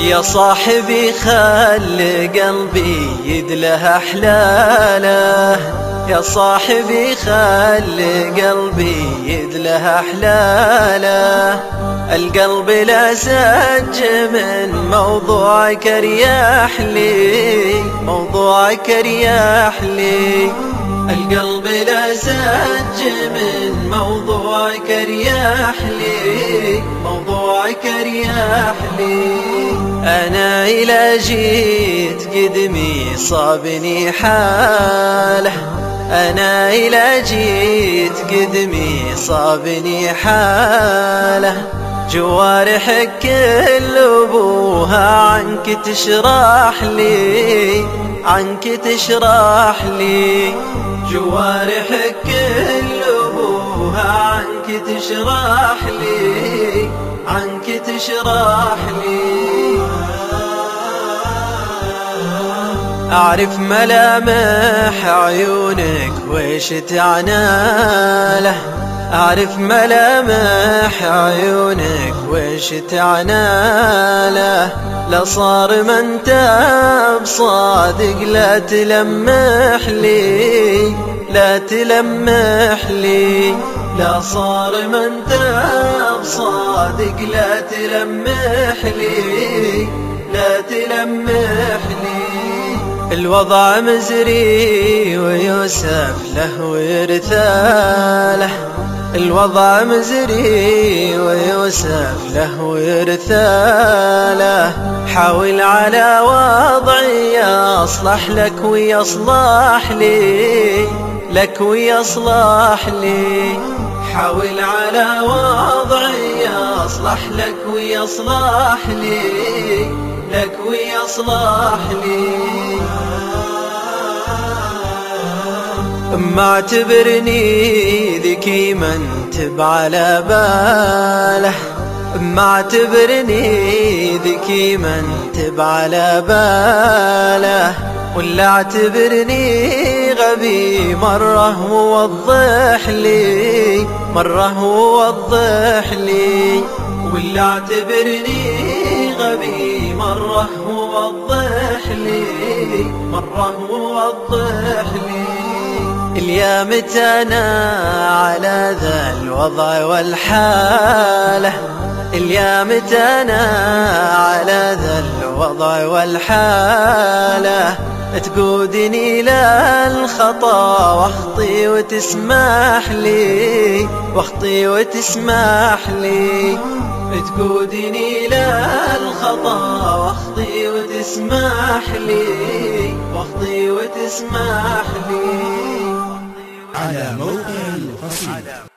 يا صاحبي خل قلبي يدله أحلاله، يا صاحبي خل قلبي يدله أحلاله. القلب لا سج من موضوعك رياح لي، موضوعك رياح لي. القلب لا سج من موضوعك رياح لي، موضوعك رياح لي. أنا إلى جيت قدمي صابني حاله، أنا إلى جيت قدمي صابني حاله. جوارحك كل أبوها عنك تشرح لي، عنك تشرح لي. جوارحك كل أبوها عنك تشرح لي، عنك تشرح لي. أعرف ملامح عيونك ويش تعناله، أعرف ملامح عيونك ويش تعناله. لا صار ما انت بصادق لا تلمح لي، لا تلمح لي. لا صار ما انت بصادق لا تلمح لي، لا تلمح لي. الوضع مزري ويوسف له ورثاله، الوضع مزري ويوسف له ورثاله. حاول على وضعي يصلح لك ويصلح لي، لك ويصلح لي. حاول على وضعي يصلح لك ويصلح لي، لك ويصلح لي. ما اعتبرني ذكي ما انتب على باله، ما اعتبرني ذكي ما انتب على باله. ولا اعتبرني غبي مرة ووضح لي، مرة ووضح لي. ولا اعتبرني غبي مرة ووضح لي، مرة ووضح لي. اليا متى أنا على ذا الوضع والحالة، اليا متى أنا على ذا الوضع والحالة. تقودني للخطا واخطي وتسمح لي، واخطي وتسمح لي. تقودني للخطا واخطي وتسمح لي، واخطي وتسمح لي. على موقع القصيدة.